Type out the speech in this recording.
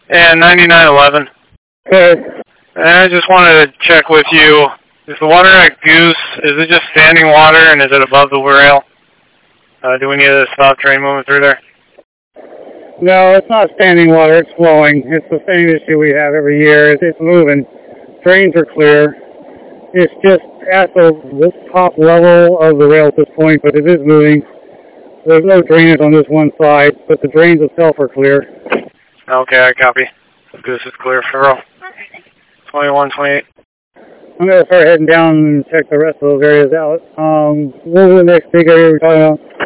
And 9911. Okay. And I just wanted to check with you. Is the water at Goose, is it just standing water and is it above the rail? Do we need to stop train moving through there? No, it's not standing water, it's flowing. It's the same issue we have every year. It's moving. Drains are clear. It's just at the top level of the rail at this point, but it is moving. There's no drainage on this one side, but the drains itself are clear. Okay, I copy. Goose is clear for row. 21, 28. I'm going to start heading down and check the rest of those areas out. What was the next big area we're talking about?